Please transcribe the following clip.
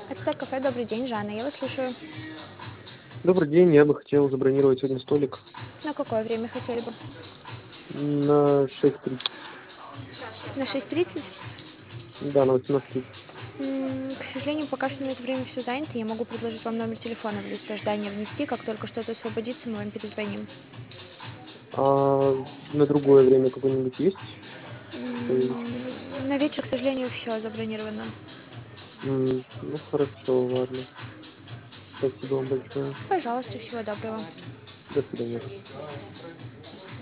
Это кафе «Добрый день», Жанна, я вас слушаю. Добрый день, я бы хотел забронировать сегодня столик На какое время хотели бы? на 6:30. На 6:30? Да, на 18:30. К сожалению, пока что на это время все занято. Я могу предложить вам номер телефона в лист ожидания внести. Как только что-то освободится, мы вам перезвоним. А на другое время какое-нибудь есть? Что-нибудь? На вечер, к сожалению, все забронировано. Ну хорошо, ладно. Спасибо вам большое. Пожалуйста, всего доброго. До свидания.